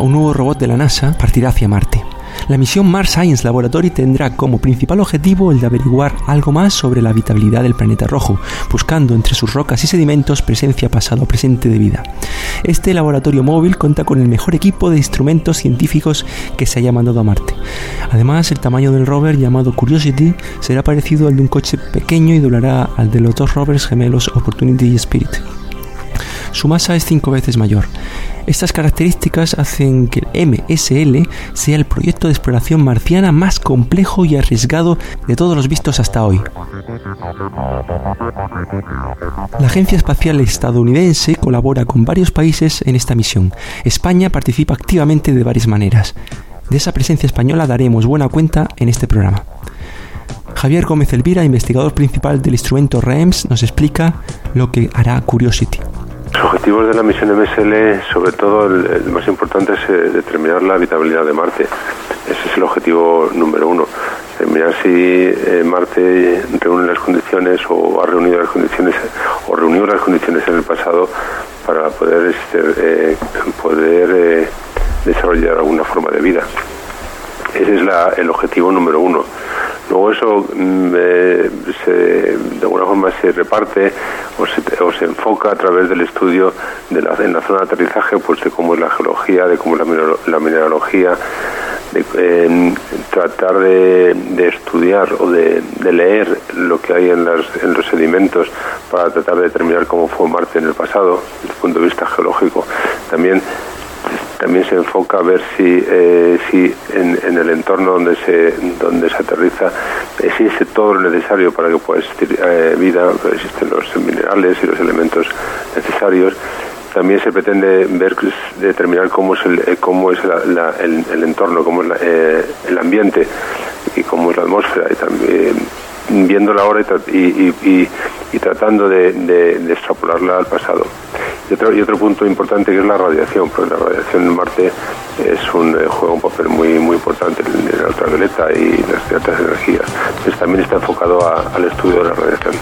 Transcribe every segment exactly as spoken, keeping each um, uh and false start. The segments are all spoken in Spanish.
un nuevo robot de la NASA partirá hacia Marte. La misión Mars Science Laboratory tendrá como principal objetivo el de averiguar algo más sobre la habitabilidad del planeta rojo, buscando entre sus rocas y sedimentos presencia pasado o presente de vida. Este laboratorio móvil cuenta con el mejor equipo de instrumentos científicos que se haya mandado a Marte. Además, el tamaño del rover llamado Curiosity será parecido al de un coche pequeño y doblará al de los dos rovers gemelos Opportunity y Spirit. Su masa es cinco veces mayor. Estas características hacen que el M S L sea el proyecto de exploración marciana más complejo y arriesgado de todos los vistos hasta hoy. La Agencia Espacial Estadounidense colabora con varios países en esta misión. España participa activamente de varias maneras. De esa presencia española daremos buena cuenta en este programa. Javier Gómez Elvira, investigador principal del instrumento R E M S, nos explica lo que hará Curiosity. Los objetivos de la misión M S L, sobre todo el, el más importante, es eh, determinar la habitabilidad de Marte. Ese es el objetivo número uno. Determinar si eh, Marte reúne las condiciones o ha reunido las condiciones o reunió las condiciones en el pasado para poder, este, eh, poder eh, desarrollar alguna forma de vida. Ese es la, el objetivo número uno. Luego eso eh, se, de alguna forma se reparte o se, o se enfoca a través del estudio de la, en la zona de aterrizaje, pues de cómo es la geología, de cómo es la, la mineralogía, de eh, tratar de, de estudiar o de, de leer lo que hay en, las, en los sedimentos para tratar de determinar cómo fue Marte en el pasado, desde el punto de vista geológico. También También se enfoca a ver si, eh, si en, en el entorno donde se donde se aterriza existe todo lo necesario para que pueda existir eh, vida, existen los minerales y los elementos necesarios. También se pretende ver, determinar cómo es el, cómo es la, la, el, el entorno, cómo es la, eh, el ambiente y cómo es la atmósfera. Y también viéndola ahora y, y, y, y tratando de, de, de extrapolarla al pasado. Y otro, y otro punto importante que es la radiación, porque la radiación en Marte es un, eh, juega un papel muy muy importante en el ultravioleta y las ciertas energías. Entonces también está enfocado a, al estudio de la radiación.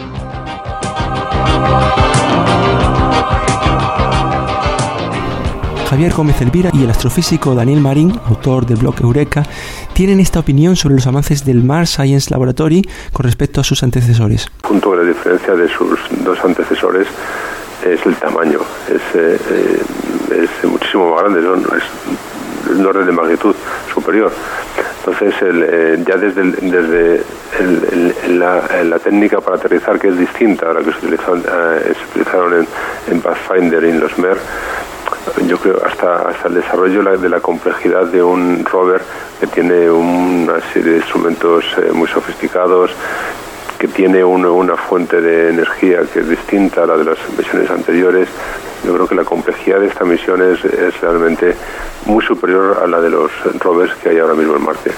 Javier Gómez Elvira y el astrofísico Daniel Marín, autor del blog Eureka, tienen esta opinión sobre los avances del Mars Science Laboratory con respecto a sus antecesores. El punto de la diferencia de sus dos antecesores es el tamaño, es, eh, es muchísimo más grande, ¿no? Es un orden de magnitud superior. Entonces, el, eh, ya desde, el, desde el, el, la, la técnica para aterrizar, que es distinta a la que se utilizaron, eh, se utilizaron en, en Pathfinder y en los M E R, yo creo hasta hasta el desarrollo de la complejidad de un rover que tiene una serie de instrumentos eh, muy sofisticados, que tiene una, una fuente de energía que es distinta a la de las misiones anteriores. Yo creo que la complejidad de esta misión es, es realmente muy superior a la de los rovers que hay ahora mismo en Marte.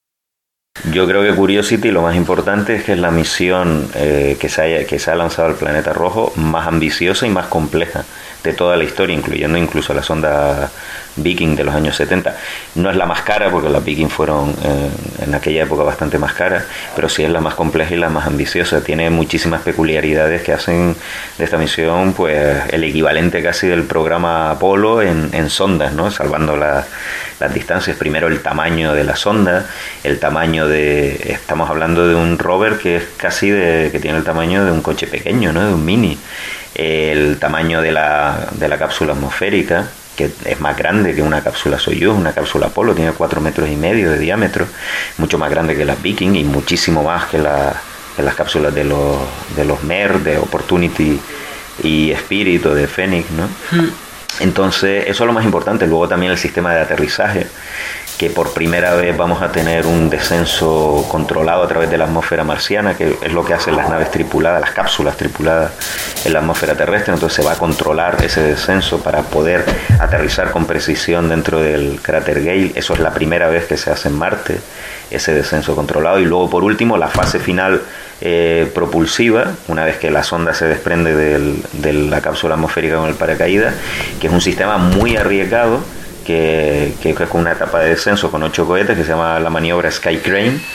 Yo creo que Curiosity, lo más importante es que es la misión eh, que, se haya, que se ha lanzado al planeta rojo más ambiciosa y más compleja de toda la historia, incluyendo incluso la sonda Viking de los años setenta. No es la más cara, porque las Viking fueron eh, en aquella época bastante más caras, pero sí es la más compleja y la más ambiciosa. Tiene muchísimas peculiaridades que hacen de esta misión pues el equivalente casi del programa Apolo en, en sondas, ¿no? Salvando la, las distancias. Primero el tamaño de la sonda, el tamaño de... Estamos hablando de un rover que es casi de, que tiene el tamaño de un coche pequeño, ¿no? De un Mini. El tamaño de la, de la cápsula atmosférica, que es más grande que una cápsula Soyuz, una cápsula Apolo, tiene cuatro metros y medio de diámetro, mucho más grande que las Viking y muchísimo más que, la, que las cápsulas de los, de los M E R, de Opportunity y Spirit o de Phoenix, ¿no? Mm. Entonces, eso es lo más importante. Luego también el sistema de aterrizaje, que por primera vez vamos a tener un descenso controlado a través de la atmósfera marciana, que es lo que hacen las naves tripuladas, las cápsulas tripuladas en la atmósfera terrestre. Entonces se va a controlar ese descenso para poder aterrizar con precisión dentro del cráter Gale. Eso es la primera vez que se hace en Marte, ese descenso controlado. Y luego, por último, la fase final eh, propulsiva, una vez que la sonda se desprende del, de la cápsula atmosférica con el paracaídas, que es un sistema muy arriesgado, que, que es con una etapa de descenso con ocho cohetes, que se llama la maniobra Sky Crane,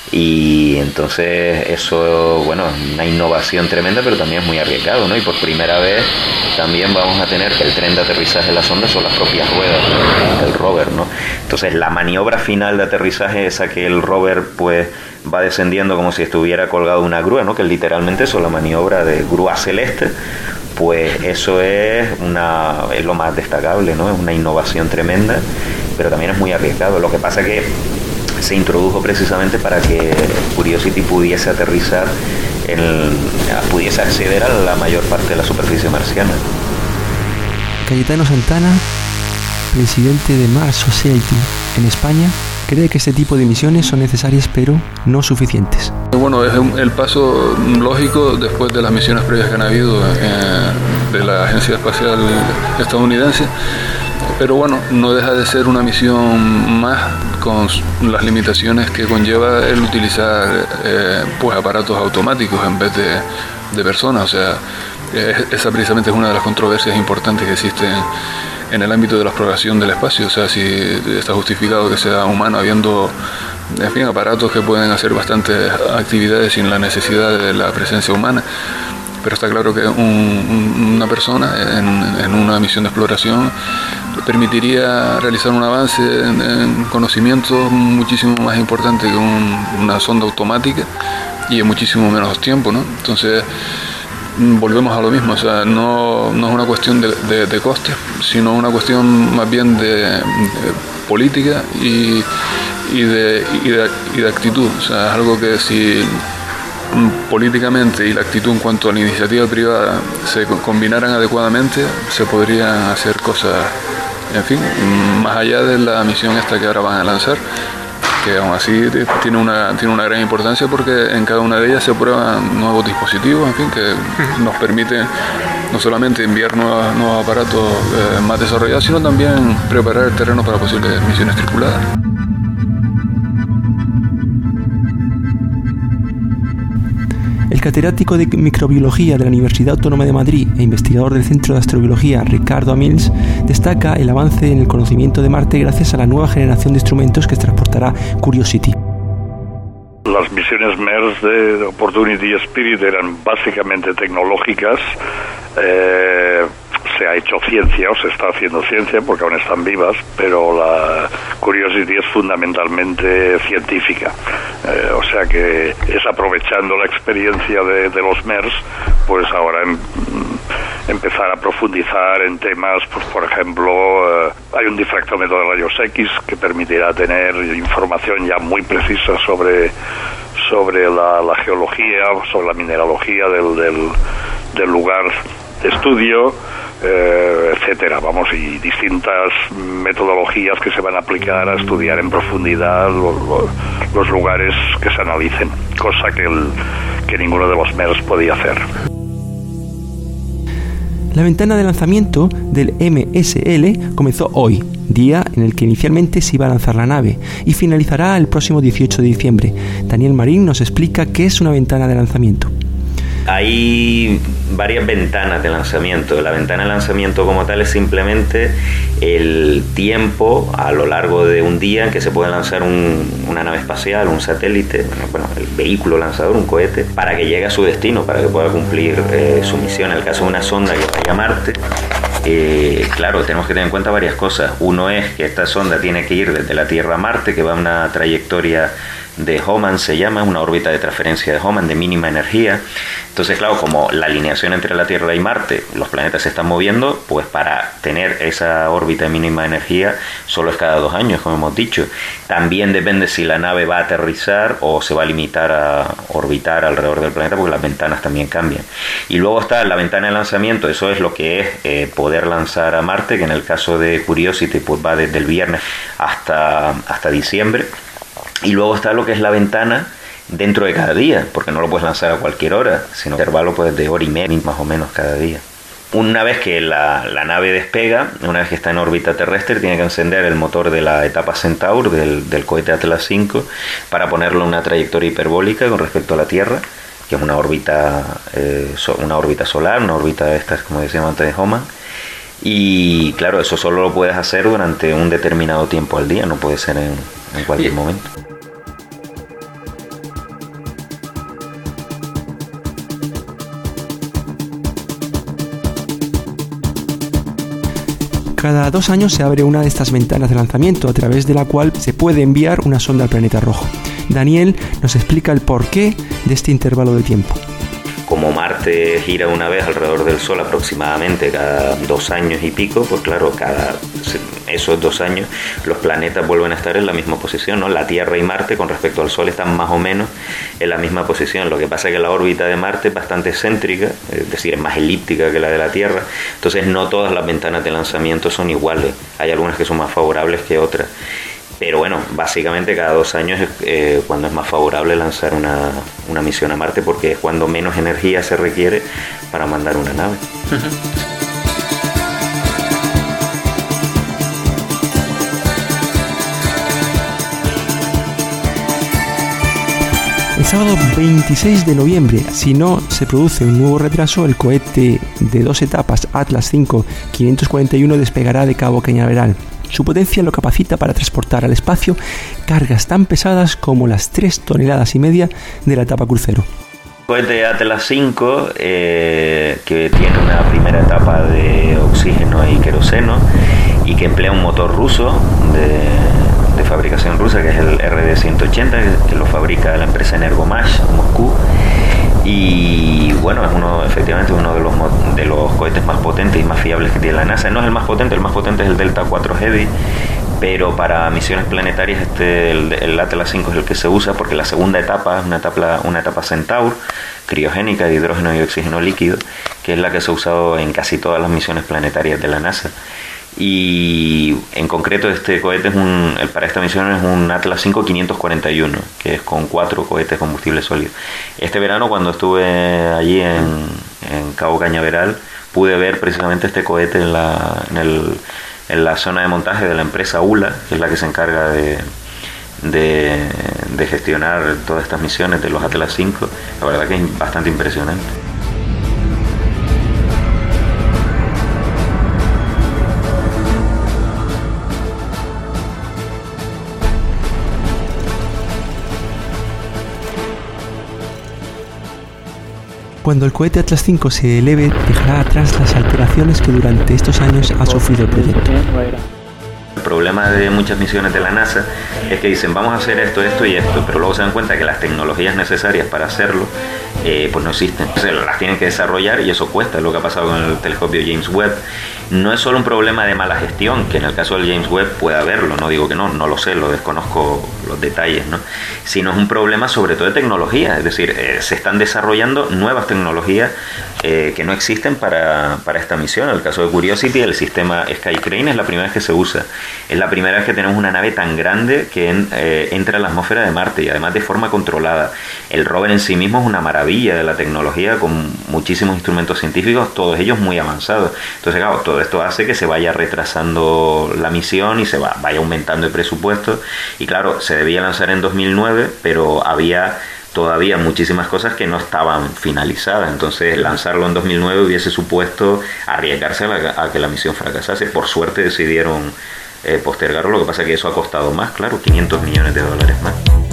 Y entonces eso, bueno, es una innovación tremenda, pero también es muy arriesgado, ¿no? Y por primera vez también vamos a tener que el tren de aterrizaje de la sonda son las propias ruedas del rover, ¿no? Entonces la maniobra final de aterrizaje, esa que el rover pues va descendiendo como si estuviera colgado de una grúa, ¿no? Que es literalmente eso, la maniobra de grúa celeste, pues eso es una es lo más destacable, ¿no? Es una innovación tremenda, pero también es muy arriesgado. Lo que pasa que se introdujo precisamente para que Curiosity pudiese aterrizar, en, pudiese acceder a la mayor parte de la superficie marciana. Cayetano Santana, presidente de Mars Society en España, cree que este tipo de misiones son necesarias pero no suficientes. Bueno, es el paso lógico después de las misiones previas que han habido eh, de la Agencia Espacial Estadounidense, pero bueno, no deja de ser una misión más con las limitaciones que conlleva el utilizar eh, pues aparatos automáticos en vez de, de personas. O sea, eh, esa precisamente es una de las controversias importantes que existen en el ámbito de la exploración del espacio. O sea, si está justificado que sea humano habiendo, en fin, aparatos que pueden hacer bastantes actividades sin la necesidad de la presencia humana. Pero está claro que un, un, una persona en, en una misión de exploración permitiría realizar un avance en, en conocimiento muchísimo más importante que un, una sonda automática y en muchísimo menos tiempo, ¿no? Entonces volvemos a lo mismo, o sea, no, no es una cuestión de, de, de costes, sino una cuestión más bien de, de política y, y, de, y, de, y de actitud. O sea, es algo que si políticamente y la actitud en cuanto a la iniciativa privada se combinaran adecuadamente, se podrían hacer cosas, en fin, más allá de la misión esta que ahora van a lanzar, que aún así tiene una, tiene una gran importancia porque en cada una de ellas se prueban nuevos dispositivos, en fin, que nos permiten no solamente enviar nuevos, nuevos aparatos eh, más desarrollados, sino también preparar el terreno para posibles misiones tripuladas. El catedrático de microbiología de la Universidad Autónoma de Madrid e investigador del Centro de Astrobiología Ricardo Amils destaca el avance en el conocimiento de Marte gracias a la nueva generación de instrumentos que transportará Curiosity. Las misiones MERS de Opportunity y Spirit eran básicamente tecnológicas. Eh, se ha hecho ciencia o se está haciendo ciencia porque aún están vivas, pero la Curiosity es fundamentalmente científica. Eh, o sea que es aprovechando la experiencia de, de los MERS, pues ahora en, empezar a profundizar en temas, pues por ejemplo, eh, hay un difractómetro de rayos X que permitirá tener información ya muy precisa sobre sobre la, la geología, sobre la mineralogía del, del, del lugar de estudio, eh, etcétera, vamos, y distintas metodologías que se van a aplicar a estudiar en profundidad los, los, los lugares que se analicen, cosa que, el, que ninguno de los MERS podía hacer. La ventana de lanzamiento del M S L comenzó hoy, día en el que inicialmente se iba a lanzar la nave, y finalizará el próximo dieciocho de diciembre. Daniel Marín nos explica qué es una ventana de lanzamiento. Hay varias ventanas de lanzamiento. La ventana de lanzamiento como tal es simplemente el tiempo a lo largo de un día en que se puede lanzar un, una nave espacial, un satélite, bueno, el vehículo lanzador, un cohete, para que llegue a su destino, para que pueda cumplir eh, su misión. En el caso de una sonda que vaya a Marte, eh, claro, tenemos que tener en cuenta varias cosas. Uno es que esta sonda tiene que ir desde la Tierra a Marte, que va a una trayectoria de Hohmann, se llama, una órbita de transferencia de Hohmann de mínima energía. Entonces, claro, como la alineación entre la Tierra y Marte, los planetas se están moviendo, pues para tener esa órbita de mínima energía solo es cada dos años, como hemos dicho. También depende si la nave va a aterrizar o se va a limitar a orbitar alrededor del planeta, porque las ventanas también cambian. Y luego está la ventana de lanzamiento, eso es lo que es eh, poder lanzar a Marte, que en el caso de Curiosity pues va desde el viernes hasta, hasta diciembre. Y luego está lo que es la ventana dentro de cada día, porque no lo puedes lanzar a cualquier hora, sino intervalo pues de hora y media más o menos cada día. Una vez que la, la nave despega, una vez que está en órbita terrestre, tiene que encender el motor de la etapa Centaur del, del cohete Atlas cinco para ponerlo en una trayectoria hiperbólica con respecto a la Tierra, que es una órbita, eh, una órbita solar, una órbita de estas, como decíamos antes, de Hohmann. Y claro, eso solo lo puedes hacer durante un determinado tiempo al día, no puede ser en, en cualquier momento. Cada dos años se abre una de estas ventanas de lanzamiento a través de la cual se puede enviar una sonda al planeta rojo. Daniel nos explica el porqué de este intervalo de tiempo. Como Marte gira una vez alrededor del Sol aproximadamente cada dos años y pico, pues claro, cada esos dos años los planetas vuelven a estar en la misma posición, ¿no? La Tierra y Marte con respecto al Sol están más o menos en la misma posición. Lo que pasa es que la órbita de Marte es bastante céntrica, es decir, es más elíptica que la de la Tierra, entonces no todas las ventanas de lanzamiento son iguales, hay algunas que son más favorables que otras. Pero bueno, básicamente cada dos años es eh, cuando es más favorable lanzar una, una misión a Marte, porque es cuando menos energía se requiere para mandar una nave. El sábado veintiséis de noviembre, si no se produce un nuevo retraso, el cohete de dos etapas Atlas cinco quinientos cuarenta y uno despegará de Cabo Cañaveral. Su potencia lo capacita para transportar al espacio cargas tan pesadas como las tres toneladas y media de la etapa crucero. El cohete Atlas cinco, eh, que tiene una primera etapa de oxígeno y queroseno y que emplea un motor ruso de, de fabricación rusa, que es el R D ciento ochenta, que, que lo fabrica la empresa Energomash, Moscú. Y bueno, es uno, efectivamente, uno de los, de los cohetes más potentes y más fiables que tiene la NASA. No es el más potente, el más potente es el Delta cuatro Heavy, pero para misiones planetarias este, el, el Atlas cinco es el que se usa, porque la segunda etapa es una etapa, una etapa Centaur, criogénica, de hidrógeno y oxígeno líquido, que es la que se ha usado en casi todas las misiones planetarias de la NASA. Y en concreto este cohete es un, el, para esta misión es un Atlas cinco quinientos cuarenta y uno, que es con cuatro cohetes de combustible sólido. Este verano, cuando estuve allí en, en Cabo Cañaveral, pude ver precisamente este cohete en la, en, el, en la zona de montaje de la empresa U L A, que es la que se encarga de, de, de gestionar todas estas misiones de los Atlas cinco. La verdad que es bastante impresionante. Cuando el cohete Atlas cinco se eleve, dejará atrás las alteraciones que durante estos años ha sufrido el proyecto. El problema de muchas misiones de la NASA es que dicen vamos a hacer esto, esto y esto, pero luego se dan cuenta que las tecnologías necesarias para hacerlo eh, pues no existen. Entonces las tienen que desarrollar y eso cuesta. Es lo que ha pasado con el telescopio James Webb. No es solo un problema de mala gestión, que en el caso del James Webb puede haberlo, no digo que no, no lo sé, lo desconozco los detalles, ¿no? Sino es un problema sobre todo de tecnología, es decir, eh, se están desarrollando nuevas tecnologías eh, que no existen para, para esta misión. En el caso de Curiosity, el sistema Sky Crane es la primera vez que se usa. Es la primera vez que tenemos una nave tan grande que en, eh, entra a la atmósfera de Marte y además de forma controlada. El rover en sí mismo es una maravilla de la tecnología, con muchísimos instrumentos científicos, todos ellos muy avanzados. Entonces, claro, todo esto hace que se vaya retrasando la misión y se va, vaya aumentando el presupuesto. Y claro, se debía lanzar en dos mil nueve, pero había todavía muchísimas cosas que no estaban finalizadas. Entonces, lanzarlo en dos mil nueve hubiese supuesto arriesgarse a, la, a que la misión fracasase. Por suerte decidieron eh, postergarlo. Lo que pasa es que eso ha costado más, claro, quinientos millones de dólares más.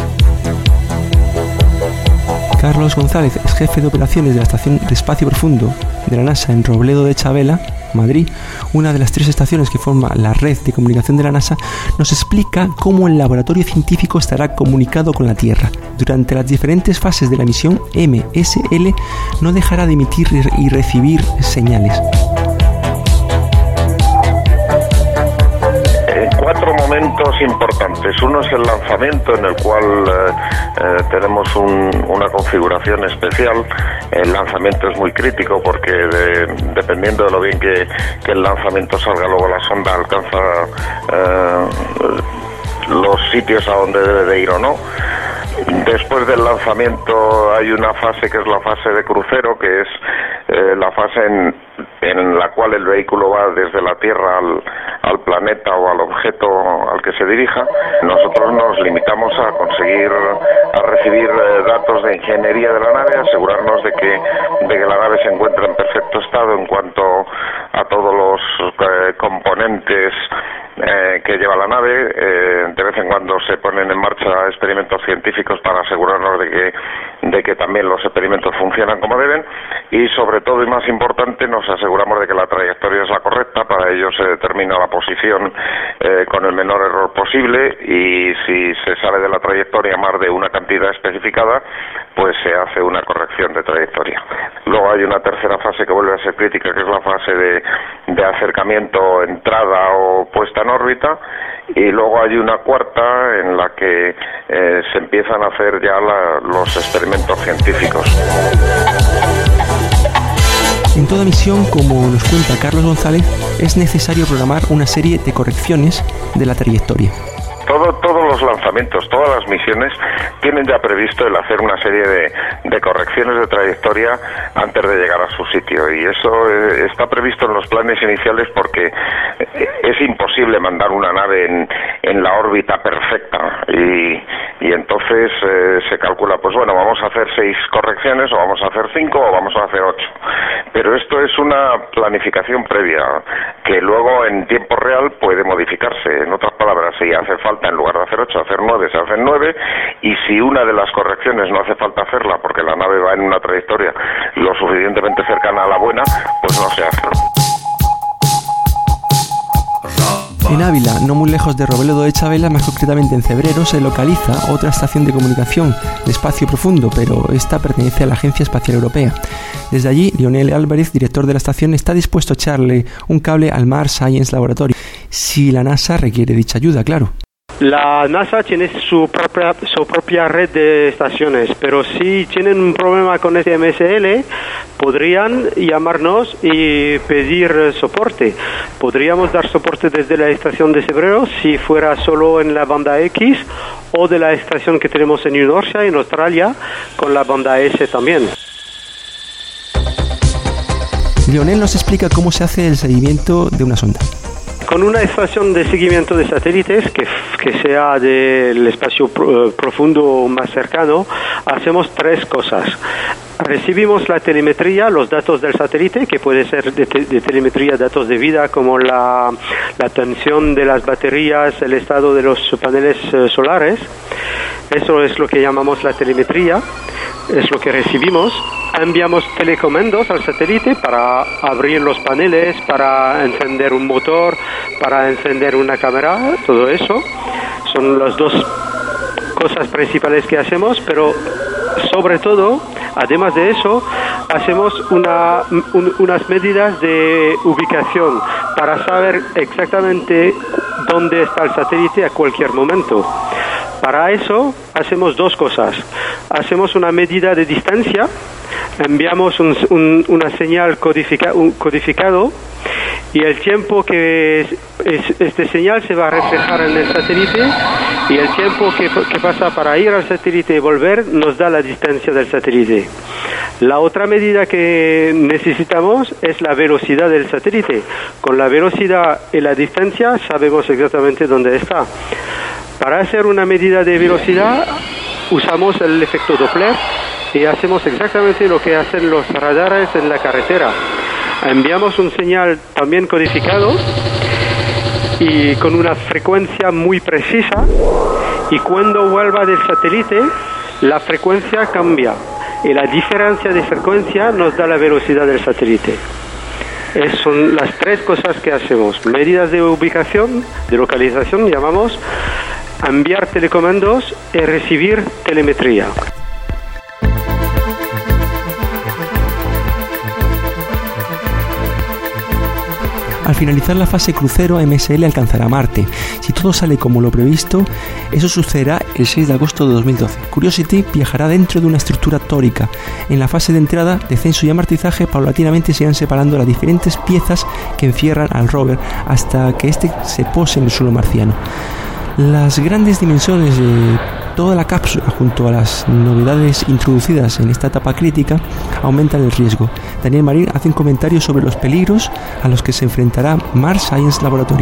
Carlos González es jefe de operaciones de la Estación de Espacio Profundo de la NASA en Robledo de Chabela, Madrid, una de las tres estaciones que forma la red de comunicación de la NASA. Nos explica cómo el laboratorio científico estará comunicado con la Tierra. Durante las diferentes fases de la misión, M S L no dejará de emitir y recibir señales. Cuatro momentos importantes. Uno es el lanzamiento, en el cual eh, eh, tenemos un, una configuración especial. El lanzamiento es muy crítico porque de, dependiendo de lo bien que, que el lanzamiento salga, luego la sonda alcanza eh, los sitios a donde debe de ir o no. Después del lanzamiento hay una fase que es la fase de crucero, que es eh, la fase en, en la cual el vehículo va desde la Tierra al, al planeta o al objeto al que se dirija. Nosotros nos limitamos a conseguir, a recibir eh, datos de ingeniería de la nave, asegurarnos de que, de que la nave se encuentra en perfecto estado en cuanto a todos los eh, componentes Eh, que lleva la nave. Eh, de vez en cuando se ponen en marcha experimentos científicos para asegurarnos de que, de que también los experimentos funcionan como deben, y sobre todo y más importante nos aseguramos de que la trayectoria es la correcta. Para ello se determina la posición eh, con el menor error posible, y si se sale de la trayectoria más de una cantidad especificada, pues se hace una corrección de trayectoria. Luego hay una tercera fase que vuelve a ser crítica, que es la fase de, de acercamiento, entrada o puesta en órbita, y luego hay una cuarta en la que eh, se empiezan a hacer ya la, los experimentos científicos. En toda misión, como nos cuenta Carlos González, es necesario programar una serie de correcciones de la trayectoria. Todo, todos los lanzamientos, todas las misiones tienen ya previsto el hacer una serie de, de correcciones de trayectoria antes de llegar a su sitio, y eso eh, está previsto en los planes iniciales porque es imposible mandar una nave en, en la órbita perfecta, y, y entonces eh, se calcula, pues bueno, vamos a hacer seis correcciones, o vamos a hacer cinco, o vamos a hacer ocho, pero esto es una planificación previa que luego en tiempo real puede modificarse. En otras palabras, si hace falta en lugar de hacer ocho, hacer nueve, se hacen nueve, y si una de las correcciones no hace falta hacerla porque la nave va en una trayectoria lo suficientemente cercana a la buena, pues no se hace. En Ávila, no muy lejos de Robledo de Chabela, más concretamente en Cebrero, se localiza otra estación de comunicación de espacio profundo, pero esta pertenece a la Agencia Espacial Europea. Desde allí, Lionel Álvarez, director de la estación, está dispuesto a echarle un cable al Mars Science Laboratory, si la NASA requiere dicha ayuda, claro. La NASA tiene su propia, su propia red de estaciones, pero si tienen un problema con este M S L, podrían llamarnos y pedir soporte. Podríamos dar soporte desde la estación de Cebrero si fuera solo en la banda X, o de la estación que tenemos en Norcia, en Australia, con la banda S también. Lionel nos explica cómo se hace el seguimiento de una sonda. Con una estación de seguimiento de satélites que, que sea del espacio pro, profundo más cercano, hacemos tres cosas. Recibimos la telemetría, los datos del satélite, que puede ser de, te, de telemetría, datos de vida como la, la tensión de las baterías, el estado de los paneles uh, solares. Eso es lo que llamamos la telemetría, es lo que recibimos. Enviamos telecomandos al satélite para abrir los paneles, para encender un motor, para encender una cámara, todo eso. Son las dos cosas principales que hacemos, pero sobre todo, además de eso, hacemos una, un, unas medidas de ubicación para saber exactamente dónde está el satélite a cualquier momento. Para eso hacemos dos cosas. Hacemos una medida de distancia, enviamos un, un, una señal codifica, un codificado, y el tiempo que es, es, este señal se va a reflejar en el satélite, y el tiempo que, que pasa para ir al satélite y volver nos da la distancia del satélite. La otra medida que necesitamos es la velocidad del satélite. Con la velocidad y la distancia sabemos exactamente dónde está. Para hacer una medida de velocidad usamos el efecto Doppler y hacemos exactamente lo que hacen los radares en la carretera. Enviamos un señal también codificado y con una frecuencia muy precisa, y cuando vuelva del satélite la frecuencia cambia y la diferencia de frecuencia nos da la velocidad del satélite. Esas son las tres cosas que hacemos: medidas de ubicación, de localización llamamos, enviar telecomandos y recibir telemetría. Al finalizar la fase crucero, M S L alcanzará Marte. Si todo sale como lo previsto, eso sucederá el seis de agosto de dos mil doce. Curiosity viajará dentro de una estructura tórica. En la fase de entrada, descenso y amortizaje, paulatinamente se irán separando las diferentes piezas que encierran al rover hasta que éste se pose en el suelo marciano. Las grandes dimensiones de toda la cápsula, junto a las novedades introducidas en esta etapa crítica, aumentan el riesgo. Daniel Marín hace un comentario sobre los peligros a los que se enfrentará Mars Science Laboratory.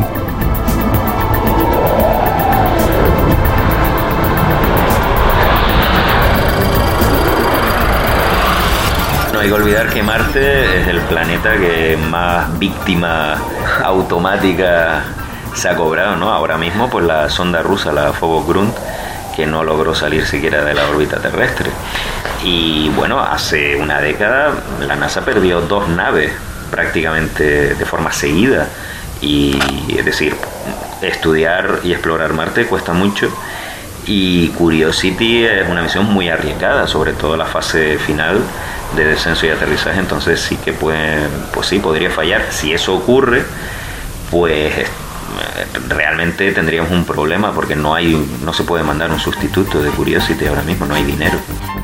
No hay que olvidar que Marte es el planeta que más víctima automática se ha cobrado, ¿no? Ahora mismo, pues la sonda rusa, la Phobos Grunt, que no logró salir siquiera de la órbita terrestre. Y bueno, hace una década la NASA perdió dos naves prácticamente de forma seguida. Y es decir, estudiar y explorar Marte cuesta mucho. Y Curiosity es una misión muy arriesgada, sobre todo la fase final de descenso y aterrizaje. Entonces sí que puede, pues sí, podría fallar. Si eso ocurre, pues realmente tendríamos un problema, porque no hay, no se puede mandar un sustituto de Curiosity ahora mismo, no hay dinero.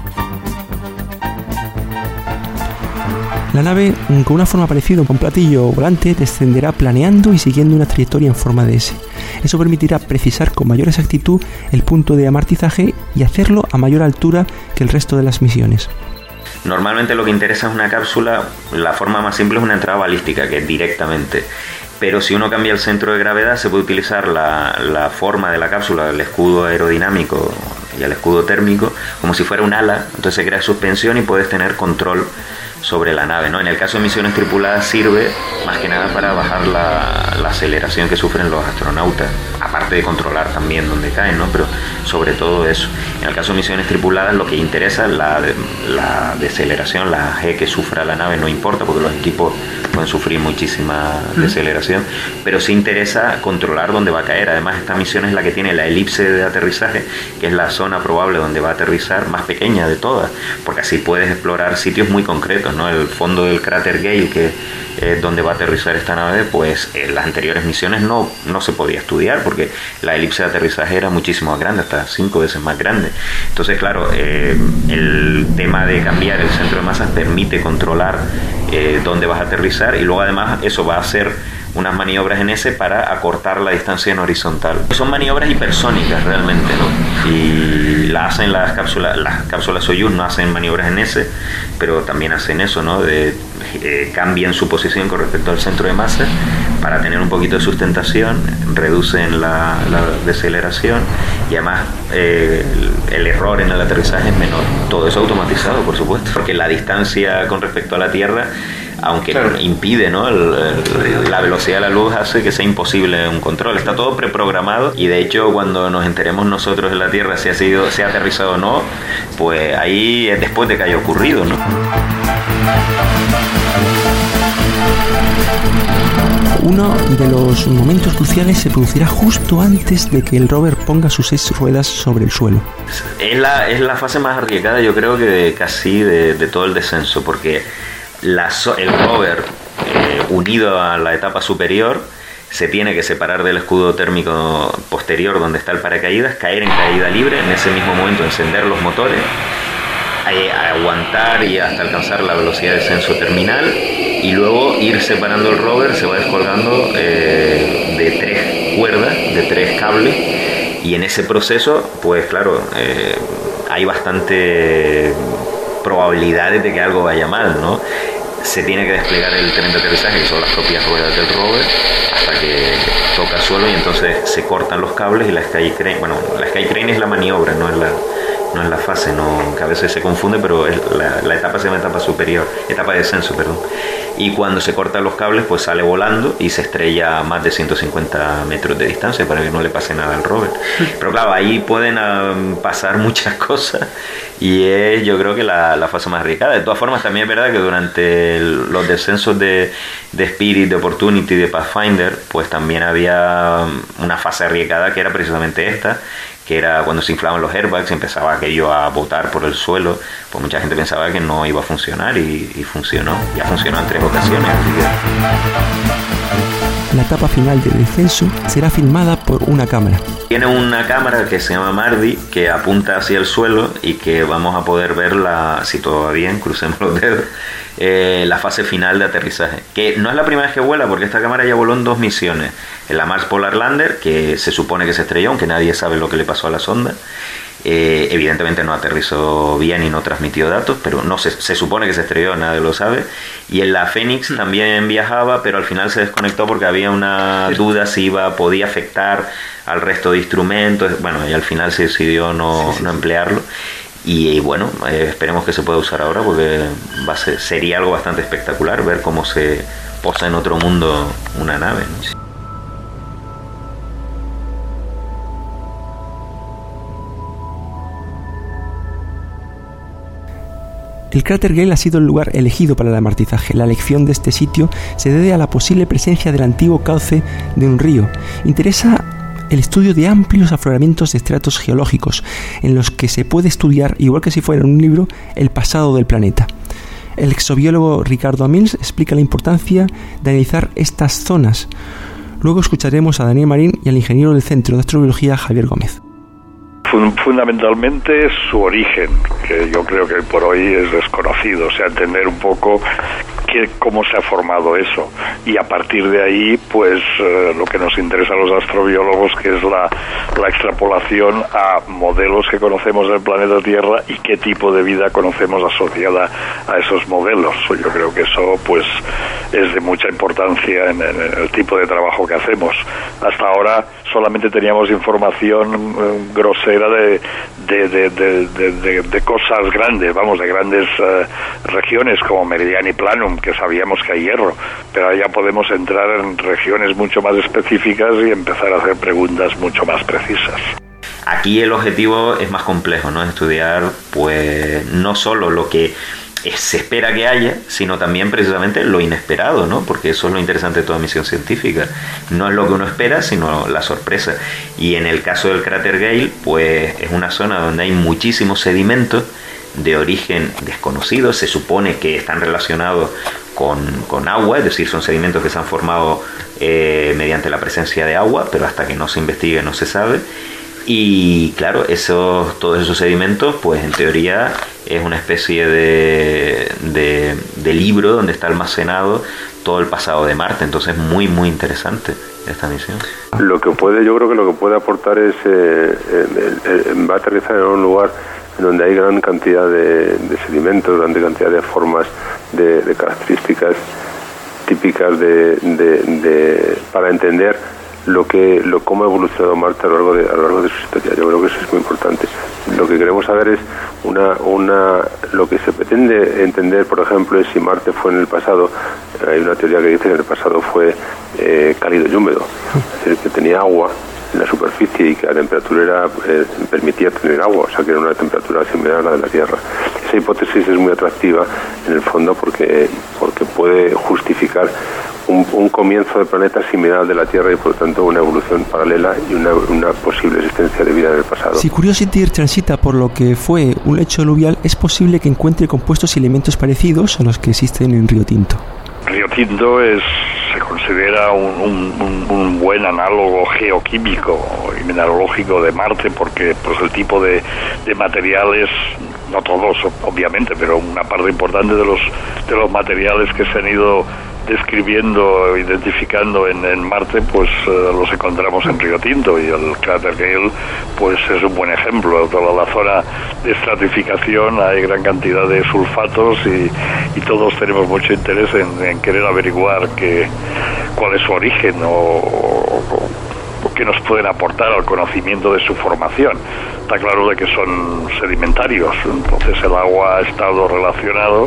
La nave, con una forma parecida a un platillo volante, descenderá planeando y siguiendo una trayectoria en forma de S. Eso permitirá precisar con mayor exactitud el punto de amartizaje y hacerlo a mayor altura que el resto de las misiones. Normalmente lo que interesa es una cápsula, la forma más simple es una entrada balística, que es directamente. Pero si uno cambia el centro de gravedad, se puede utilizar la, la forma de la cápsula, el escudo aerodinámico y el escudo térmico, como si fuera un ala. Entonces se crea suspensión y puedes tener control sobre la nave, ¿no? En el caso de misiones tripuladas sirve más que nada para bajar la, la aceleración que sufren los astronautas, aparte de controlar también dónde caen, ¿no? Pero sobre todo eso. En el caso de misiones tripuladas lo que interesa es la, la deceleración, la G que sufra la nave, no importa, porque los equipos pueden sufrir muchísima deceleración, pero sí interesa controlar dónde va a caer. Además, esta misión es la que tiene la elipse de aterrizaje, que es la zona probable donde va a aterrizar más pequeña de todas, porque así puedes explorar sitios muy concretos, ¿no? El fondo del cráter Gale, que es donde va a aterrizar esta nave, pues en las anteriores misiones no, no se podía estudiar, porque la elipse de aterrizaje era muchísimo más grande, hasta cinco veces más grande. Entonces, claro, eh, el tema de cambiar el centro de masas permite controlar eh, dónde vas a aterrizar, y luego además eso va a hacer unas maniobras en S para acortar la distancia en horizontal. Son maniobras hipersónicas realmente, ¿no? Y la hacen las cápsulas, las cápsulas Soyuz no hacen maniobras en S, pero también hacen eso, ¿no? De, eh, cambian su posición con respecto al centro de masa para tener un poquito de sustentación, reducen la, la deceleración, y además eh, el, el error en el aterrizaje es menor. Todo eso automatizado, por supuesto, porque la distancia con respecto a la Tierra, aunque claro, impide, ¿no? El, el, la velocidad de la luz hace que sea imposible un control. Está todo preprogramado, y de hecho cuando nos enteremos nosotros en la Tierra si ha sido, si ha aterrizado o no, pues ahí es después de que haya ocurrido, ¿no? Uno de los momentos cruciales se producirá justo antes de que el rover ponga sus seis ruedas sobre el suelo. Es la, es la fase más arriesgada, yo creo, que de, casi de, de todo el descenso, porque La, el rover eh, unido a la etapa superior se tiene que separar del escudo térmico posterior donde está el paracaídas, caer en caída libre, en ese mismo momento encender los motores, eh, aguantar y hasta alcanzar la velocidad de descenso terminal, y luego ir separando el rover. Se va descolgando eh, de tres cuerdas, de tres cables, y en ese proceso, pues claro, eh, hay bastante probabilidades de que algo vaya mal, ¿no? Se tiene que desplegar el tren de aterrizaje, que son las propias ruedas del rover, hasta que toca el suelo, y entonces se cortan los cables, y la sky crane, bueno, la sky crane es la maniobra, no es la, no es la fase, no, que a veces se confunde, pero es la, la etapa se llama etapa superior, etapa de descenso, perdón. Y cuando se cortan los cables, pues sale volando y se estrella a más de ciento cincuenta metros de distancia para que no le pase nada al rover. Pero claro, ahí pueden um, pasar muchas cosas, y es, yo creo que la, la fase más arriesgada. De todas formas, también es verdad que durante el, los descensos de, de Spirit, de Opportunity, de Pathfinder, pues también había una fase arriesgada, que era precisamente esta, que era cuando se inflaban los airbags y empezaba aquello a botar por el suelo. Pues mucha gente pensaba que no iba a funcionar, y, y funcionó. Ya funcionó en tres ocasiones. Así que... La etapa final del descenso será filmada por una cámara. Tiene una cámara que se llama Mardi, que apunta hacia el suelo, y que vamos a poder ver, la, si todo va bien, crucemos los dedos, eh, la fase final de aterrizaje. Que no es la primera vez que vuela, porque esta cámara ya voló en dos misiones. En la Mars Polar Lander, que se supone que se estrelló, aunque nadie sabe lo que le pasó a la sonda. Eh, evidentemente no aterrizó bien y no transmitió datos, pero no se, se supone que se estrelló, nadie lo sabe. Y en la Phoenix también viajaba, pero al final se desconectó porque había una duda si iba, podía afectar al resto de instrumentos. Bueno, y al final se decidió no, sí, sí, no emplearlo. Y, y bueno, eh, esperemos que se pueda usar ahora, porque va a ser, sería algo bastante espectacular ver cómo se posa en otro mundo una nave, ¿no? El cráter Gale ha sido el lugar elegido para el amartizaje. La elección de este sitio se debe a la posible presencia del antiguo cauce de un río. Interesa el estudio de amplios afloramientos de estratos geológicos, en los que se puede estudiar, igual que si fuera en un libro, el pasado del planeta. El exobiólogo Ricardo Amils explica la importancia de analizar estas zonas. Luego escucharemos a Daniel Marín y al ingeniero del Centro de Astrobiología, Javier Gómez. Fundamentalmente su origen, que yo creo que por hoy es desconocido, o sea, entender un poco qué, cómo se ha formado eso, y a partir de ahí, pues eh, lo que nos interesa a los astrobiólogos, que es la, la extrapolación a modelos que conocemos del planeta Tierra y qué tipo de vida conocemos asociada a esos modelos. Yo creo que eso, pues, es de mucha importancia en, en el tipo de trabajo que hacemos. Hasta ahora solamente teníamos información eh, grosera de de, de, de, de, de, de cosas grandes, vamos, de grandes eh, regiones como Meridian y Planum, que sabíamos que hay hierro, pero ahora ya podemos entrar en regiones mucho más específicas y empezar a hacer preguntas mucho más precisas. Aquí el objetivo es más complejo, ¿no? Estudiar, pues, no solo lo que se espera que haya, sino también precisamente lo inesperado, ¿no? Porque eso es lo interesante de toda misión científica. No es lo que uno espera, sino la sorpresa. Y en el caso del cráter Gale, pues es una zona donde hay muchísimos sedimentos de origen desconocido. Se supone que están relacionados con, con agua, es decir, son sedimentos que se han formado eh, mediante la presencia de agua, pero hasta que no se investigue no se sabe. Y claro, esos, todos esos sedimentos, pues en teoría es una especie de, de, de libro donde está almacenado todo el pasado de Marte. Entonces muy muy interesante esta misión. Lo que puede, yo creo que lo que puede aportar es eh, eh, eh, va a aterrizar en un lugar donde hay gran cantidad de, de sedimentos, gran cantidad de formas, de, de características típicas de, de, de para entender lo que lo cómo ha evolucionado Marte a lo largo de a lo largo de su historia. Yo creo que eso es muy importante. Lo que queremos saber es una una lo que se pretende entender, por ejemplo, es si Marte fue en el pasado. Hay una teoría que dice que en el pasado fue eh, cálido y húmedo, es decir, que tenía agua en la superficie y que la temperatura era eh, permitía tener agua, o sea que era una temperatura similar a la de la Tierra. Esa hipótesis es muy atractiva en el fondo porque porque puede justificar un, un comienzo del planeta similar al de la Tierra y por lo tanto una evolución paralela y una, una posible existencia de vida en el pasado. Si Curiosity transita por lo que fue un lecho aluvial, es posible que encuentre compuestos y elementos parecidos a los que existen en Río Tinto. Río Tinto es se considera un, un, un buen análogo geoquímico y mineralógico de Marte porque pues el tipo de, de materiales, no todos obviamente, pero una parte importante de los de los materiales que se han ido describiendo, identificando en, en Marte, pues uh, los encontramos en Río Tinto, y el cráter Gale pues es un buen ejemplo. Toda la zona de estratificación hay gran cantidad de sulfatos y, y todos tenemos mucho interés en, en querer averiguar que, cuál es su origen o, o, o qué nos pueden aportar al conocimiento de su formación. Está claro de que son sedimentarios, entonces el agua ha estado relacionado,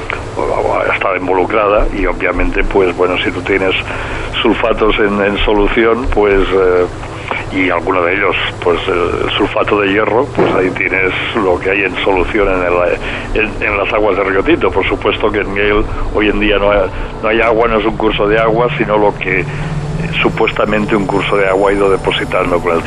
ha estado involucrada, y obviamente pues bueno, si tú tienes sulfatos en, en solución, pues eh, y alguno de ellos pues el sulfato de hierro, pues ahí tienes lo que hay en solución en, el, en, en las aguas de Río Tinto. Por supuesto que en Gale hoy en día no hay, no hay agua, no es un curso de agua, sino lo que supuestamente un curso de agua ha ido depositando con el